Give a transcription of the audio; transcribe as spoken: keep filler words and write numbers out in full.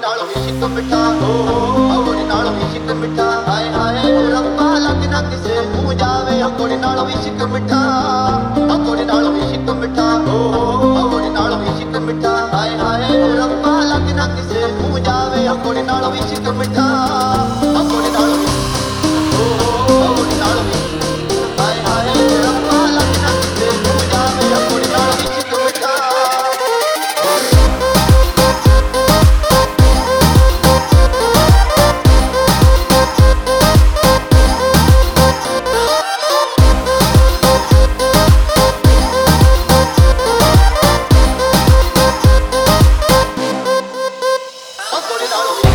ਨਾਲੋਂ ਵੀ ਸ਼ਿਕ ਮਿੱਠਾ ਹੋ ਕੁੜੀ ਨਾਲੋਂ ਵੀ ਸ਼ਿਕ ਮਿੱਠਾ ਹਾਏ ਹਾਏ ਰੱਬਾ ਲੱਗ ਨਾ ਕਿਸੇ ਮੂੰਹ ਜਾਵੇ ਕੁੜੀ ਨਾਲੋਂ ਵੀ ਸ਼ਿਕ ਮਿੱਠਾ ਕੁੜੀ ਨਾਲੋਂ ਵੀ ਸ਼ਿਕ ਮਿੱਠਾ ਹੋ ਕੁੜੀ ਨਾਲੋਂ ਵੀ ਸ਼ਿਕ ਮਿੱਠਾ ਹਾਏ ਹਾਏ ਰੱਬਾ ਲੱਗ ਨਾ ਕਿਸੇ ਮੂੰਹ ਜਾਵੇ ਕੁੜੀ ਨਾਲੋਂ ਵੀ ਸ਼ਿਕ ਮਿੱਠਾ ਕੁੜੀ ਨਾਲੋਂ ਵੀ ਕੁੜੀ ਨਾਲੋਂ ਵੀ ਹਾਏ ਹਾਏ ਰੱਬਾ ਲੱਗ ਨਾ ਕਿਸੇ ਮੂੰਹ ਜਾਵੇ ਕੁੜੀ ਨਾਲੋਂ ਵੀ ਸ਼ਿਕ ਮਿੱਠਾ Put it all